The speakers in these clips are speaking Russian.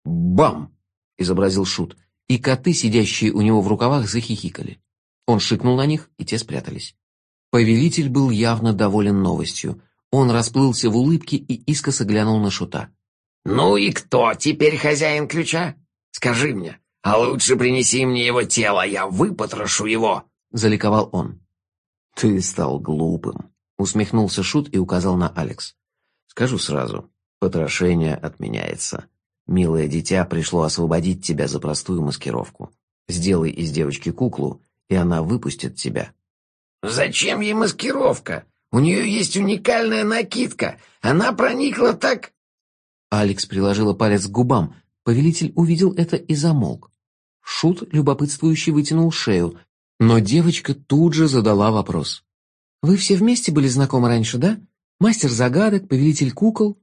«Бам!» — изобразил Шут, и коты, сидящие у него в рукавах, захихикали. Он шикнул на них, и те спрятались. Повелитель был явно доволен новостью. Он расплылся в улыбке и искоса глянул на Шута. «Ну и кто теперь хозяин ключа? Скажи мне, а лучше принеси мне его тело, я выпотрошу его!» — заликовал он. «Ты стал глупым», — усмехнулся Шут и указал на Алекс. «Скажу сразу, потрошение отменяется. Милое дитя пришло освободить тебя за простую маскировку. Сделай из девочки куклу, и она выпустит тебя». «Зачем ей маскировка? У нее есть уникальная накидка. Она проникла так...» Алекс приложила палец к губам. Повелитель увидел это и замолк. Шут, любопытствующий, вытянул шею, но девочка тут же задала вопрос. «Вы все вместе были знакомы раньше, да? Мастер загадок, повелитель кукол?»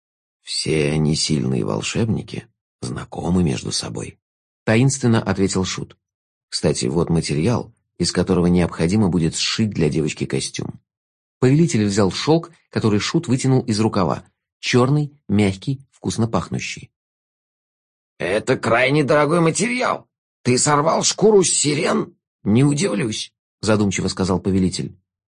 «Все они сильные волшебники, знакомы между собой», — таинственно ответил Шут. «Кстати, вот материал, из которого необходимо будет сшить для девочки костюм». Повелитель взял шелк, который Шут вытянул из рукава. Черный, мягкий, вкусно пахнущий. «Это крайне дорогой материал. Ты сорвал шкуру с сирен? Не удивлюсь», — задумчиво сказал повелитель.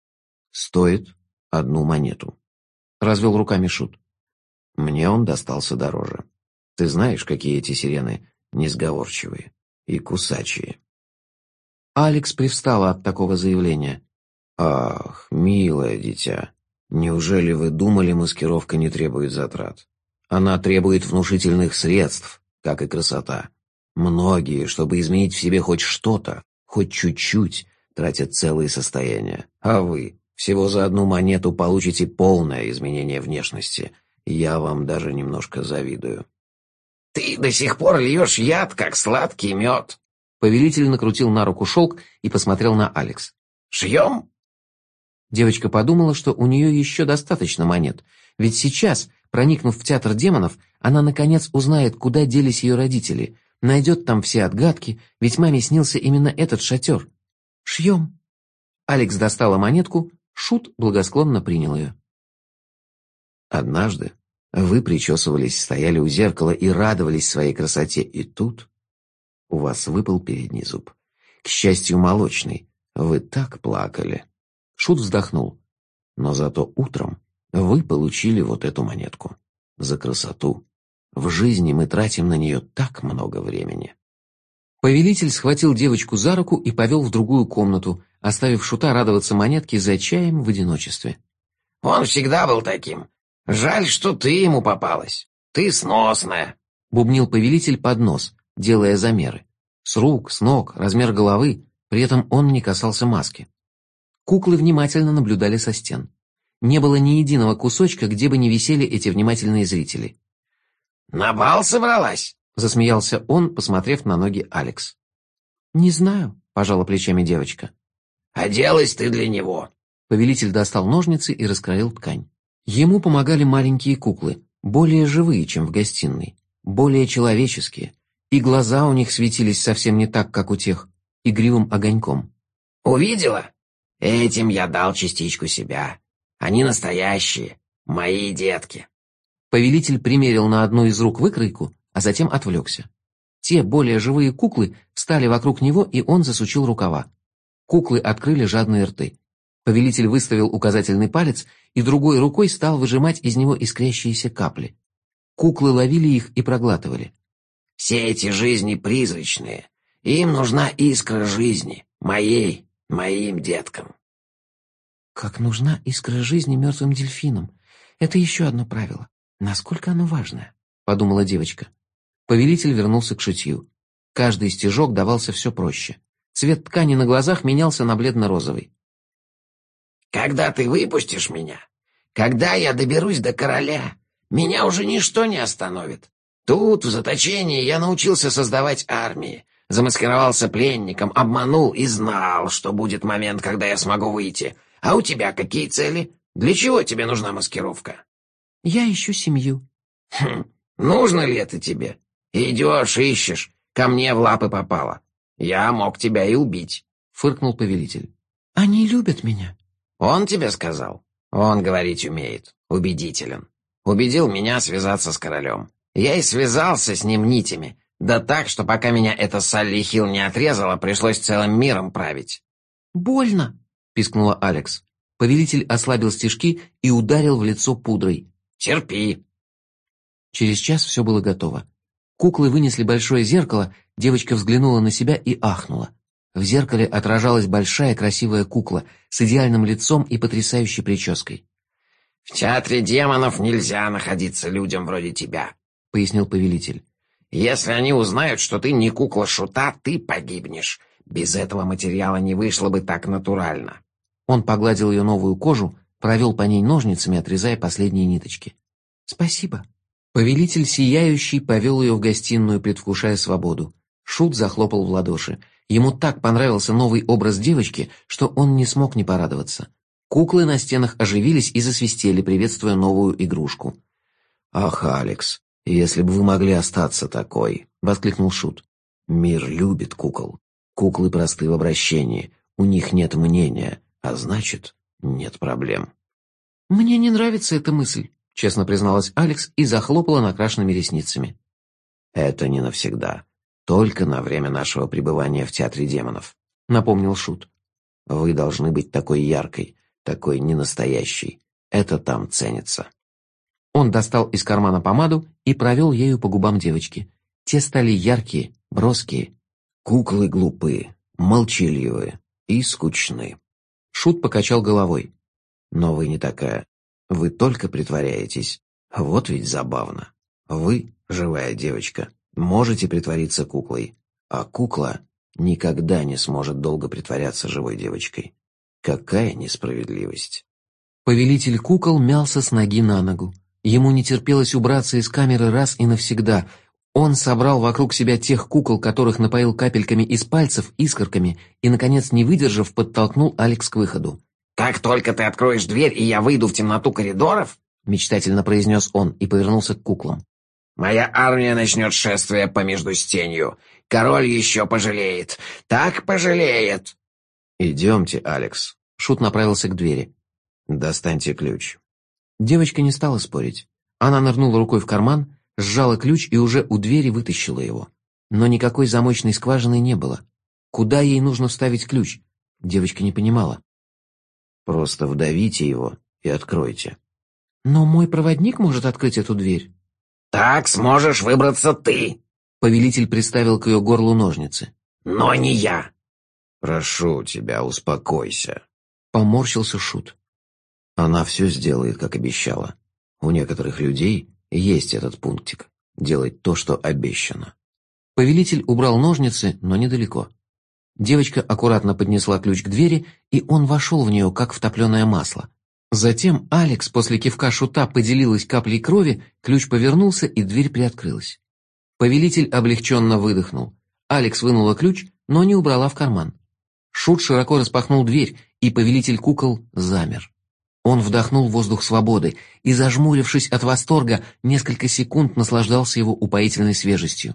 «Стоит 1 монету», — развел руками Шут. «Мне он достался дороже. Ты знаешь, какие эти сирены несговорчивые и кусачие». Алекс привстала от такого заявления. «Ах, милое дитя, неужели вы думали, маскировка не требует затрат? Она требует внушительных средств, как и красота. Многие, чтобы изменить в себе хоть что-то, хоть чуть-чуть, тратят целые состояния. А вы всего за 1 монету получите полное изменение внешности. Я вам даже немножко завидую». «Ты до сих пор льешь яд, как сладкий мед». Повелитель накрутил на руку шелк и посмотрел на Алекс. «Шьем?» Девочка подумала, что у нее еще достаточно монет, ведь сейчас, проникнув в театр демонов, она наконец узнает, куда делись ее родители, найдет там все отгадки, ведь маме снился именно этот шатер. «Шьем». Алекс достала монетку, Шут благосклонно принял ее. «Однажды вы причесывались, стояли у зеркала и радовались своей красоте, и тут у вас выпал передний зуб. К счастью, молочный. Вы так плакали». Шут вздохнул. «Но зато утром вы получили вот эту монетку. За красоту. В жизни мы тратим на нее так много времени». Повелитель схватил девочку за руку и повел в другую комнату, оставив Шута радоваться монетке за чаем в одиночестве. «Он всегда был таким. Жаль, что ты ему попалась. Ты сносная», — бубнил повелитель под нос, делая замеры. С рук, с ног, размер головы, при этом он не касался маски. Куклы внимательно наблюдали со стен. Не было ни единого кусочка, где бы не висели эти внимательные зрители. «На бал собралась?» — засмеялся он, посмотрев на ноги Алекс. «Не знаю», — пожала плечами девочка. «Оделась ты для него». Повелитель достал ножницы и раскроил ткань. Ему помогали маленькие куклы, более живые, чем в гостиной, более человеческие, и глаза у них светились совсем не так, как у тех, игривым огоньком. «Увидела? Этим я дал частичку себя. Они настоящие, мои детки». Повелитель примерил на одну из рук выкройку, а затем отвлекся. Те более живые куклы встали вокруг него, и он засучил рукава. Куклы открыли жадные рты. Повелитель выставил указательный палец и другой рукой стал выжимать из него искрящиеся капли. Куклы ловили их и проглатывали. «Все эти жизни призрачные. Им нужна искра жизни. Моим деткам». «Как нужна искра жизни мертвым дельфинам. Это еще одно правило. Насколько оно важное?» — подумала девочка. Повелитель вернулся к шитью. Каждый стежок давался все проще. Цвет ткани на глазах менялся на бледно-розовый. «Когда ты выпустишь меня, когда я доберусь до короля, меня уже ничто не остановит. Тут, в заточении, я научился создавать армии, замаскировался пленником, обманул и знал, что будет момент, когда я смогу выйти. А у тебя какие цели? Для чего тебе нужна маскировка?» «Я ищу семью». Нужно ли это тебе? Идешь, ищешь, ко мне в лапы попало. Я мог тебя и убить», — фыркнул повелитель. «Они любят меня». «Он тебе сказал? Он говорить умеет, убедителен. Убедил меня связаться с королем. Я и связался с ним нитями. Да так, что пока меня эта Салли Хилл не отрезала, пришлось целым миром править». «Больно!» — пискнула Алекс. Повелитель ослабил стежки и ударил в лицо пудрой. «Терпи». Через час все было готово. Куклы вынесли большое зеркало, девочка взглянула на себя и ахнула. В зеркале отражалась большая красивая кукла с идеальным лицом и потрясающей прической. «В театре демонов нельзя находиться людям вроде тебя», — пояснил повелитель. «Если они узнают, что ты не кукла Шута, ты погибнешь. Без этого материала не вышло бы так натурально». Он погладил ее новую кожу, провел по ней ножницами, отрезая последние ниточки. «Спасибо». Повелитель сияющий повел ее в гостиную, предвкушая свободу. Шут захлопал в ладоши. Ему так понравился новый образ девочки, что он не смог не порадоваться. Куклы на стенах оживились и засвистели, приветствуя новую игрушку. «Ах, Алекс, если бы вы могли остаться такой!» — воскликнул Шут. «Мир любит кукол. Куклы просты в обращении, у них нет мнения, а значит, нет проблем». «Мне не нравится эта мысль», — честно призналась Алекс и захлопала накрашенными ресницами. «Это не навсегда, только на время нашего пребывания в театре демонов», — напомнил Шут. «Вы должны быть такой яркой, такой ненастоящей. Это там ценится». Он достал из кармана помаду и провел ею по губам девочки. Те стали яркие, броские. «Куклы глупы, молчаливы и скучны». Шут покачал головой. «Но вы не такая. Вы только притворяетесь. Вот ведь забавно. Вы, живая девочка, можете притвориться куклой, а кукла никогда не сможет долго притворяться живой девочкой. Какая несправедливость!» Повелитель кукол мялся с ноги на ногу. Ему не терпелось убраться из камеры раз и навсегда. Он собрал вокруг себя тех кукол, которых напоил капельками из пальцев, искорками, и, наконец, не выдержав, подтолкнул Алекс к выходу. «Как только ты откроешь дверь, и я выйду в темноту коридоров», — мечтательно произнес он и повернулся к куклам. «моя армия начнет шествие по междустенью. Король еще пожалеет. Так пожалеет». «Идемте, Алекс». Шут направился к двери. «Достаньте ключ». Девочка не стала спорить. Она нырнула рукой в карман, сжала ключ и уже у двери вытащила его. Но никакой замочной скважины не было. Куда ей нужно вставить ключ? Девочка не понимала. «Просто вдавите его и откройте». «Но мой проводник может открыть эту дверь». «Так сможешь выбраться ты». Повелитель приставил к ее горлу ножницы. «Но не я». «Прошу тебя, успокойся», — поморщился Шут. «Она все сделает, как обещала. У некоторых людей есть этот пунктик — делать то, что обещано». Повелитель убрал ножницы, но недалеко. Девочка аккуратно поднесла ключ к двери, и он вошел в нее, как в топленое масло. Затем Алекс после кивка Шута поделилась каплей крови, ключ повернулся, и дверь приоткрылась. Повелитель облегченно выдохнул. Алекс вынула ключ, но не убрала в карман. Шут широко распахнул дверь, и повелитель кукол замер. Он вдохнул воздух свободы и, зажмурившись от восторга, несколько секунд наслаждался его упоительной свежестью.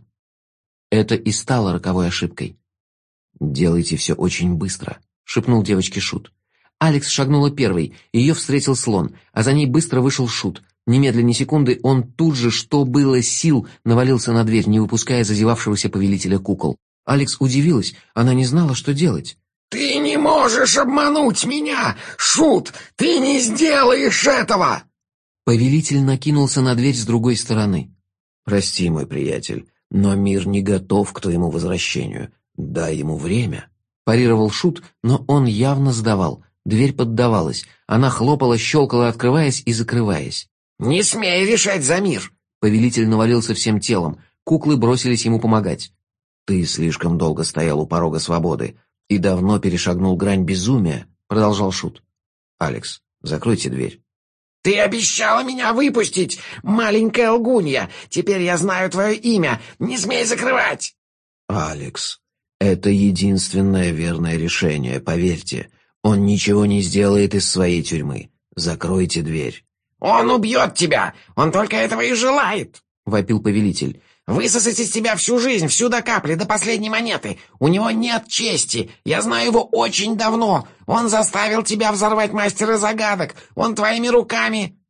Это и стало роковой ошибкой. «Делайте все очень быстро», — шепнул девочке Шут. Алекс шагнула первой, ее встретил слон, а за ней быстро вышел Шут. Немедленно ни секунды он тут же, что было сил, навалился на дверь, не выпуская зазевавшегося повелителя кукол. Алекс удивилась, она не знала, что делать. «Ты не можешь обмануть меня, Шут! Ты не сделаешь этого!» Повелитель накинулся на дверь с другой стороны. «Прости, мой приятель, но мир не готов к твоему возвращению. Дай ему время», — парировал Шут, но он явно сдавал. Дверь поддавалась, она хлопала, щелкала, открываясь и закрываясь. «Не смей решать за мир!» Повелитель навалился всем телом, куклы бросились ему помогать. «Ты слишком долго стоял у порога свободы и давно перешагнул грань безумия», — продолжал Шут. «Алекс, закройте дверь». «Ты обещала меня выпустить, маленькая лгунья! Теперь я знаю твое имя! Не смей закрывать!» «Алекс, это единственное верное решение, поверьте. Он ничего не сделает из своей тюрьмы. Закройте дверь». «Он убьет тебя! Он только этого и желает!» — вопил повелитель. «Высосать из тебя всю жизнь, всю до капли, до последней монеты. У него нет чести. Я знаю его очень давно. Он заставил тебя взорвать мастера загадок. Он твоими руками...»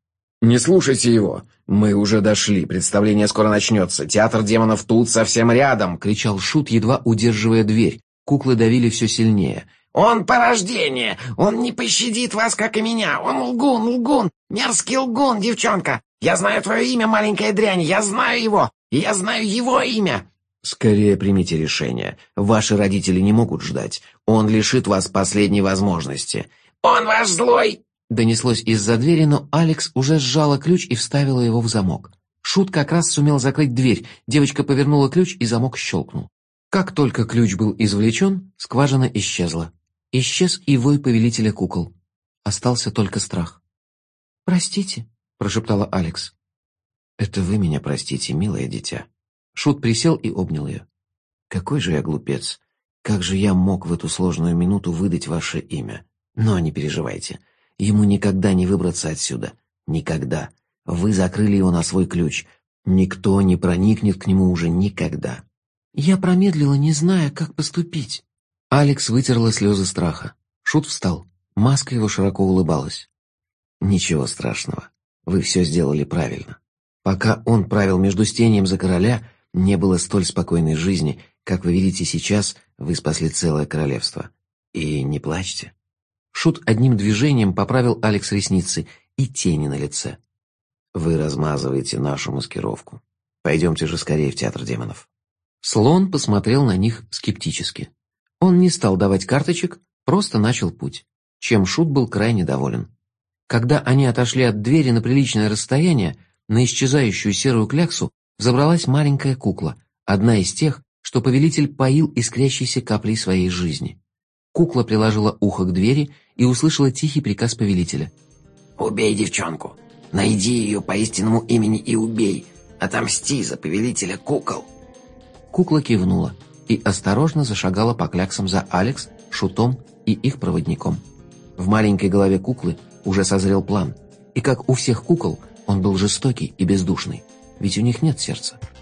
«Не слушайте его! Мы уже дошли, представление скоро начнется. Театр демонов тут, совсем рядом!» — кричал Шут, едва удерживая дверь. Куклы давили все сильнее. «Он порождение! Он не пощадит вас, как и меня! Он лгун! Мерзкий лгун, девчонка! Я знаю твое имя, маленькая дрянь! Я знаю его! И я знаю его имя!» «Скорее примите решение. Ваши родители не могут ждать. Он лишит вас последней возможности». «Он ваш злой!» Донеслось из-за двери, но Алекс уже сжала ключ и вставила его в замок. Шут как раз сумел закрыть дверь. Девочка повернула ключ, и замок щелкнул. Как только ключ был извлечен, скважина исчезла. Исчез и вой повелителя кукол. Остался только страх. «Простите», — прошептала Алекс. «Это вы меня простите, милое дитя». Шут присел и обнял ее. «Какой же я глупец! Как же я мог в эту сложную минуту выдать ваше имя? Но не переживайте. Ему никогда не выбраться отсюда. Никогда. Вы закрыли его на свой ключ. Никто не проникнет к нему уже никогда». «Я промедлила, не зная, как поступить». Алекс вытерла слезы страха. Шут встал. Маска его широко улыбалась. «Ничего страшного. Вы все сделали правильно. Пока он правил Междустеньем за короля, не было столь спокойной жизни, как вы видите сейчас, вы спасли целое королевство. И не плачьте». Шут одним движением поправил Алекс ресницы и тени на лице. «Вы размазываете нашу маскировку. Пойдемте же скорее в театр демонов». Слон посмотрел на них скептически. Он не стал давать карточек, просто начал путь, чем Шут был крайне доволен. Когда они отошли от двери на приличное расстояние, на исчезающую серую кляксу взобралась маленькая кукла, одна из тех, что повелитель поил искрящейся каплей своей жизни. Кукла приложила ухо к двери и услышала тихий приказ повелителя. «Убей девчонку! Найди ее по истинному имени и убей! Отомсти за повелителя кукол!» Кукла кивнула и осторожно зашагала по кляксам за Алекс, Шутом и их проводником. В маленькой голове куклы уже созрел план, и как у всех кукол, он был жестокий и бездушный, ведь у них нет сердца.